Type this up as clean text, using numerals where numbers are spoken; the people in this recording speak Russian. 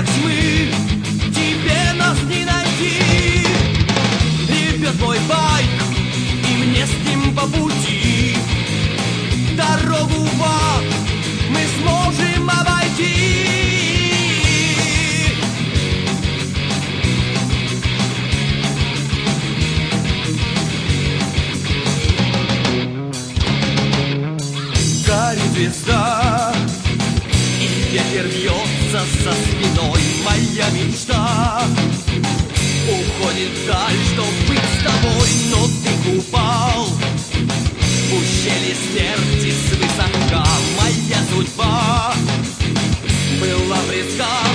тьмы, тебе нас не найти. Ревет мой байк, и мне с ним по пути. Дорогу в ад мы сможем обойти. Горит звезда, и ветер вьется за спиной. Моя мечта уходит вдаль, чтоб быть с тобой. Но ты упал в ущелье смерти свысока. Моя судьба была близка.